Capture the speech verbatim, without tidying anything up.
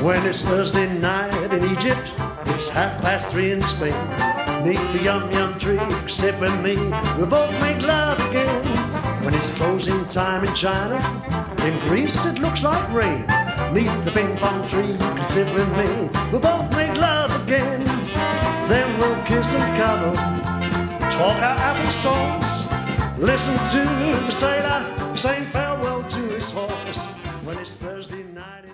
When it's Thursday night in Egypt, it's half past three in Spain. Neath the yum yum tree, sit with me, we'll both make love again. When it's closing time in China, in Greece it looks like rain. Neath the ping pong tree, you can sit with me, we'll both make love again. Then we'll kiss and cuddle, talk our apple sauce, listen to the sailor saying farewell to his horse. When it's Thursday night.